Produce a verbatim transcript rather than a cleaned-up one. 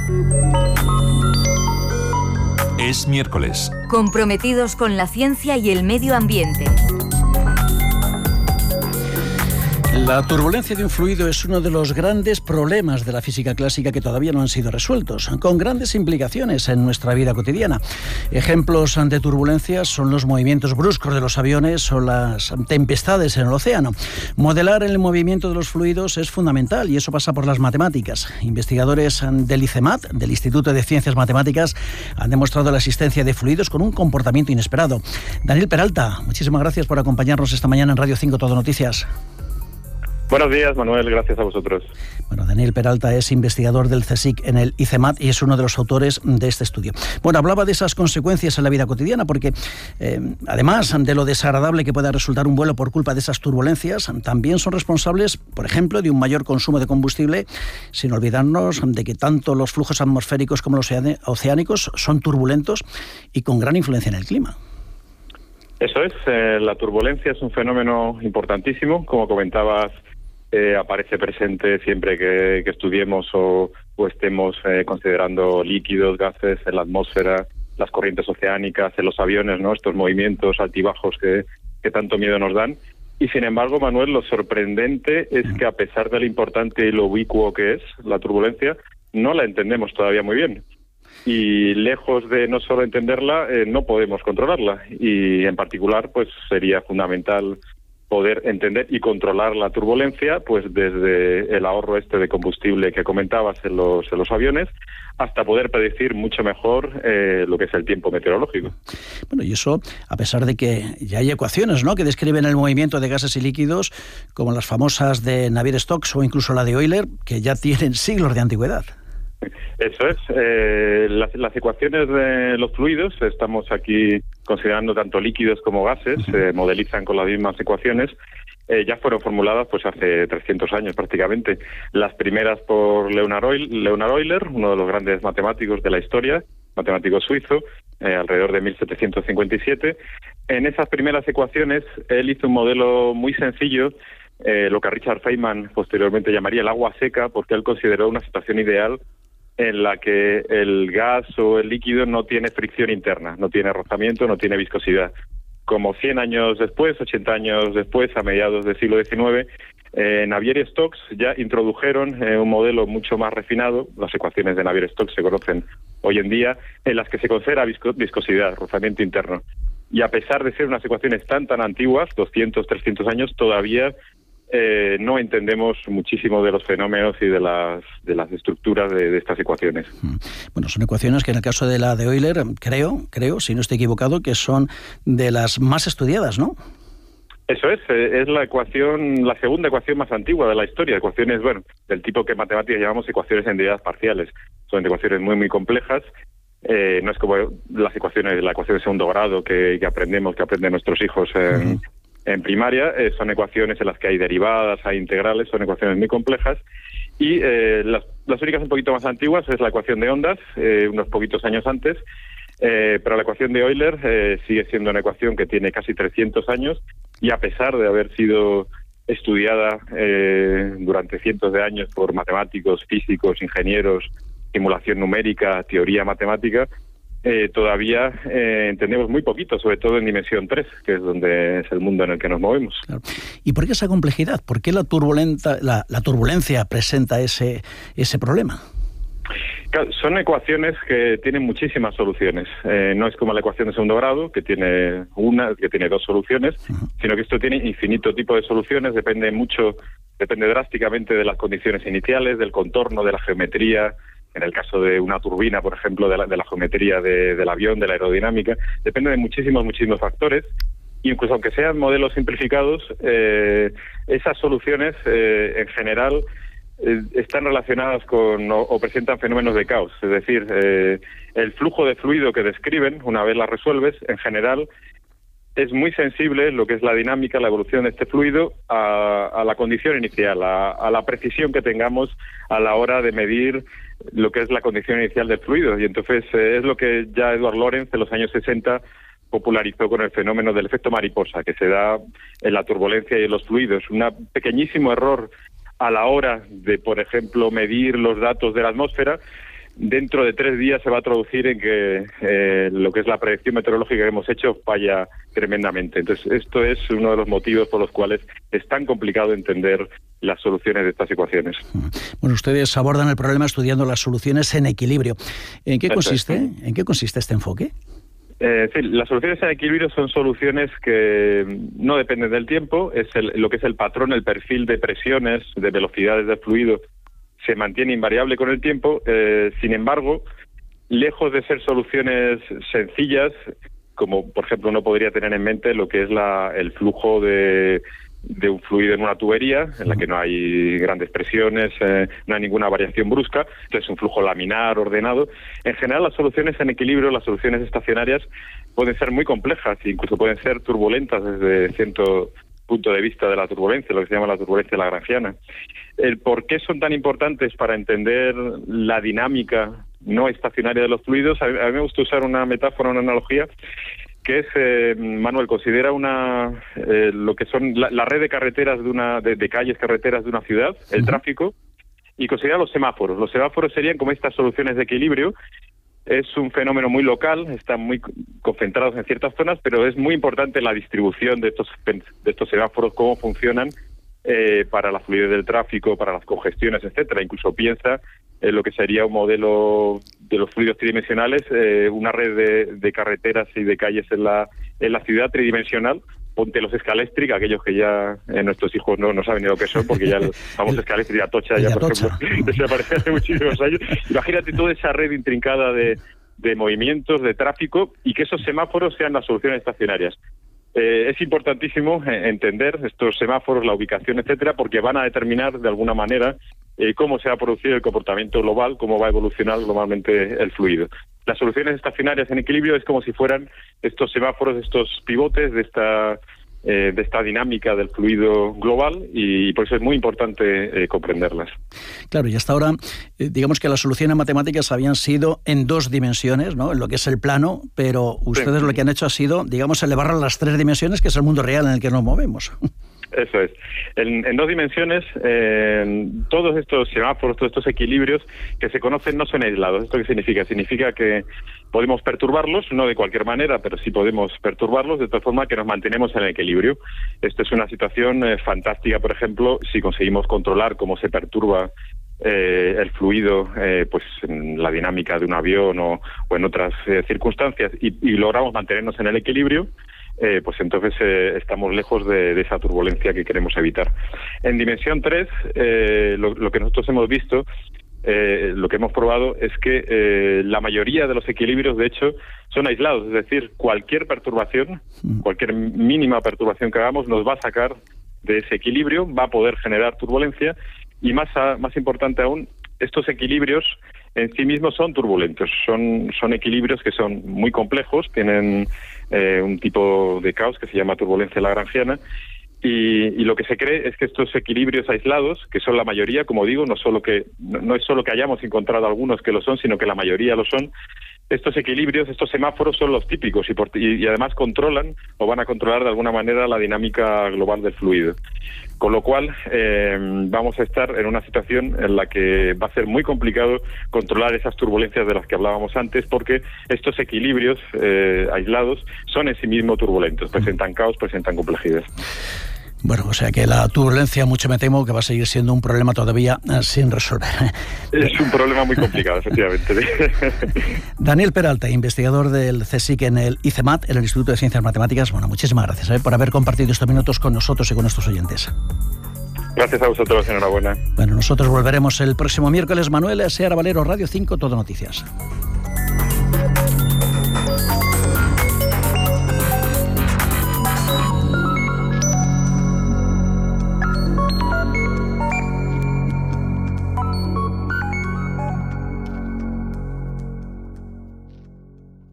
Es miércoles. Comprometidos con la ciencia y el medio ambiente. La turbulencia de un fluido es uno de los grandes problemas de la física clásica que todavía no han sido resueltos, con grandes implicaciones en nuestra vida cotidiana. Ejemplos de turbulencias son los movimientos bruscos de los aviones o las tempestades en el océano. Modelar el movimiento de los fluidos es fundamental y eso pasa por las matemáticas. Investigadores del ICEMAT, del Instituto de Ciencias Matemáticas, han demostrado la existencia de fluidos con un comportamiento inesperado. Daniel Peralta, muchísimas gracias por acompañarnos esta mañana en Radio cinco Todo Noticias. Buenos días, Manuel, gracias a vosotros. Bueno, Daniel Peralta es investigador del CSIC en el ICEMAT y es uno de los autores de este estudio. Bueno, hablaba de esas consecuencias en la vida cotidiana porque, eh, además de lo desagradable que pueda resultar un vuelo por culpa de esas turbulencias, también son responsables, por ejemplo, de un mayor consumo de combustible, sin olvidarnos de que tanto los flujos atmosféricos como los oceánicos son turbulentos y con gran influencia en el clima. Eso es, eh, la turbulencia es un fenómeno importantísimo, como comentabas. Eh, aparece presente siempre que, que estudiemos o, o estemos eh, considerando líquidos, gases en la atmósfera, las corrientes oceánicas, en los aviones, ¿no? Estos movimientos altibajos que, que tanto miedo nos dan. Y sin embargo, Manuel, lo sorprendente es que a pesar de lo importante y lo ubicuo que es la turbulencia, no la entendemos todavía muy bien. Y lejos de no solo entenderla, eh, no podemos controlarla. Y en particular, pues sería fundamental poder entender y controlar la turbulencia, pues desde el ahorro este de combustible que comentabas en los, en los aviones, hasta poder predecir mucho mejor eh, lo que es el tiempo meteorológico. Bueno, y eso a pesar de que ya hay ecuaciones, ¿no?, que describen el movimiento de gases y líquidos, como las famosas de Navier-Stokes o incluso la de Euler, que ya tienen siglos de antigüedad. Eso es. Eh, las, las ecuaciones de los fluidos, estamos aquí considerando tanto líquidos como gases, se eh, modelizan con las mismas ecuaciones, eh, ya fueron formuladas pues hace trescientos años prácticamente. Las primeras por Leonhard Euler, uno de los grandes matemáticos de la historia, matemático suizo, eh, alrededor de mil setecientos cincuenta y siete. En esas primeras ecuaciones, él hizo un modelo muy sencillo, eh, lo que Richard Feynman posteriormente llamaría el agua seca, porque él consideró una situación ideal en la que el gas o el líquido no tiene fricción interna, no tiene rozamiento, no tiene viscosidad. Como cien años después, ochenta años después, a mediados del siglo diecinueve, eh, Navier y Stokes ya introdujeron eh, un modelo mucho más refinado, las ecuaciones de Navier-Stokes se conocen hoy en día, en las que se considera visco- viscosidad, rozamiento interno. Y a pesar de ser unas ecuaciones tan tan antiguas, doscientos, trescientos años, todavía Eh, no entendemos muchísimo de los fenómenos y de las de las estructuras de, de estas ecuaciones. Bueno, son ecuaciones que en el caso de la de Euler, creo, creo, si no estoy equivocado, que son de las más estudiadas, ¿no? Eso es, eh, es la ecuación, la segunda ecuación más antigua de la historia. Ecuaciones, bueno, del tipo que en matemáticas llamamos ecuaciones en entidades parciales. Son ecuaciones muy, muy complejas. Eh, no es como las ecuaciones, la ecuación de segundo grado que, que aprendemos, que aprenden nuestros hijos en... Uh-huh. En primaria, eh, son ecuaciones en las que hay derivadas, hay integrales, son ecuaciones muy complejas. Y eh, las, las únicas un poquito más antiguas es la ecuación de ondas, eh, unos poquitos años antes, eh, pero la ecuación de Euler eh, sigue siendo una ecuación que tiene casi trescientos años y a pesar de haber sido estudiada eh, durante cientos de años por matemáticos, físicos, ingenieros, simulación numérica, teoría matemática, Eh, todavía eh, entendemos muy poquito, sobre todo en dimensión tres, que es donde es el mundo en el que nos movemos. Claro. ¿Y por qué esa complejidad? ¿Por qué la, turbulenta, la, la turbulencia presenta ese, ese problema? Claro, son ecuaciones que tienen muchísimas soluciones. Eh, no es como la ecuación de segundo grado, que tiene una, que tiene dos soluciones, uh-huh. sino que esto tiene infinito tipo de soluciones, depende mucho, depende drásticamente de las condiciones iniciales, del contorno, de la geometría. En el caso de una turbina, por ejemplo, de la, de la geometría de, del avión, de la aerodinámica, depende de muchísimos, muchísimos factores. Incluso aunque sean modelos simplificados, eh, esas soluciones, eh, en general, eh, están relacionadas con o, o presentan fenómenos de caos. Es decir, eh, el flujo de fluido que describen, una vez la resuelves, en general, es muy sensible lo que es la dinámica, la evolución de este fluido a, a la condición inicial, a, a la precisión que tengamos a la hora de medir lo que es la condición inicial del fluido. Y entonces eh, es lo que ya Edward Lorenz en los años sesenta popularizó con el fenómeno del efecto mariposa, que se da en la turbulencia y en los fluidos. Un pequeñísimo error a la hora de, por ejemplo, medir los datos de la atmósfera dentro de tres días se va a traducir en que eh, lo que es la predicción meteorológica que hemos hecho falla tremendamente. Entonces, esto es uno de los motivos por los cuales es tan complicado entender las soluciones de estas ecuaciones. Bueno, ustedes abordan el problema estudiando las soluciones en equilibrio. ¿En qué consiste? Perfecto. ¿En qué consiste este enfoque? Eh, sí, las soluciones en equilibrio son soluciones que no dependen del tiempo, es el, lo que es el patrón, el perfil de presiones, de velocidades del fluido, se mantiene invariable con el tiempo. Eh, sin embargo, lejos de ser soluciones sencillas, como por ejemplo uno podría tener en mente lo que es la, el flujo de... de un fluido en una tubería en la que no hay grandes presiones, eh, no hay ninguna variación brusca, entonces un flujo laminar, ordenado. En general, las soluciones en equilibrio, las soluciones estacionarias, pueden ser muy complejas, incluso pueden ser turbulentas desde cierto punto de vista de la turbulencia, lo que se llama la turbulencia lagrangiana. El por qué son tan importantes para entender la dinámica no estacionaria de los fluidos, a mí, a mí me gusta usar una metáfora, una analogía, que es, eh, Manuel, considera una eh, lo que son la, la red de carreteras de una de, de calles, carreteras de una ciudad, el uh-huh. tráfico, y considera los semáforos. Los semáforos serían como estas soluciones de equilibrio. Es un fenómeno muy local, están muy concentrados en ciertas zonas, pero es muy importante la distribución de estos de estos semáforos, cómo funcionan eh, para la fluidez del tráfico, para las congestiones, etcétera. Incluso piensa en lo que sería un modelo de los fluidos tridimensionales, eh, una red de, de carreteras y de calles en la en la ciudad tridimensional. Ponte los escalestri, aquellos que ya eh, nuestros hijos no, no saben ni lo que son, porque ya el famoso escalestri de Atocha, ya, por ejemplo, desapareció hace muchísimos años. Imagínate toda esa red intrincada de, de movimientos, de tráfico, y que esos semáforos sean las soluciones estacionarias. Eh, es importantísimo eh, entender estos semáforos, la ubicación, etcétera, porque van a determinar de alguna manera eh, cómo se va a producir el comportamiento global, cómo va a evolucionar globalmente el fluido. Las soluciones estacionarias en equilibrio es como si fueran estos semáforos, estos pivotes de esta eh, de esta dinámica del fluido global, y por eso es muy importante eh, comprenderlas. Claro, y hasta ahora, eh, digamos que las soluciones matemáticas habían sido en dos dimensiones, ¿no? En lo que es el plano, pero ustedes sí. Lo que han hecho ha sido, digamos, elevar a las tres dimensiones, que es el mundo real en el que nos movemos. Eso es. En, en dos dimensiones, eh, todos estos semáforos, todos estos equilibrios que se conocen no son aislados. ¿Esto qué significa? Significa que podemos perturbarlos, no de cualquier manera, pero sí podemos perturbarlos de tal forma que nos mantenemos en el equilibrio. Esto es una situación eh, fantástica, por ejemplo, si conseguimos controlar cómo se perturba eh, el fluido, eh, pues en la dinámica de un avión o, o en otras eh, circunstancias, y, y logramos mantenernos en el equilibrio. Eh, pues entonces eh, estamos lejos de, de esa turbulencia que queremos evitar. En dimensión tres, eh, lo, lo que nosotros hemos visto, eh, lo que hemos probado es que eh, la mayoría de los equilibrios, de hecho, son aislados, es decir, cualquier perturbación, cualquier mínima perturbación que hagamos nos va a sacar de ese equilibrio, va a poder generar turbulencia, y más, a, más importante aún, estos equilibrios en sí mismos son turbulentos, son, son equilibrios que son muy complejos, tienen eh, un tipo de caos que se llama turbulencia lagrangiana, y, y lo que se cree es que estos equilibrios aislados, que son la mayoría, como digo, no solo que no, no es solo que hayamos encontrado algunos que lo son, sino que la mayoría lo son. Estos equilibrios, estos semáforos son los típicos y, por, y, y además controlan o van a controlar de alguna manera la dinámica global del fluido. Con lo cual eh, vamos a estar en una situación en la que va a ser muy complicado controlar esas turbulencias de las que hablábamos antes, porque estos equilibrios eh, aislados son en sí mismos turbulentos, presentan caos, presentan complejidad. Bueno, o sea que la turbulencia, mucho me temo que va a seguir siendo un problema todavía sin resolver. Es un problema muy complicado, efectivamente. Daniel Peralta, investigador del CSIC en el ICEMAT, en el Instituto de Ciencias Matemáticas. Bueno, muchísimas gracias ¿eh? por haber compartido estos minutos con nosotros y con nuestros oyentes. Gracias a vosotros, enhorabuena. Bueno, nosotros volveremos el próximo miércoles. Manuel Seara Valero, Radio cinco, Todo Noticias.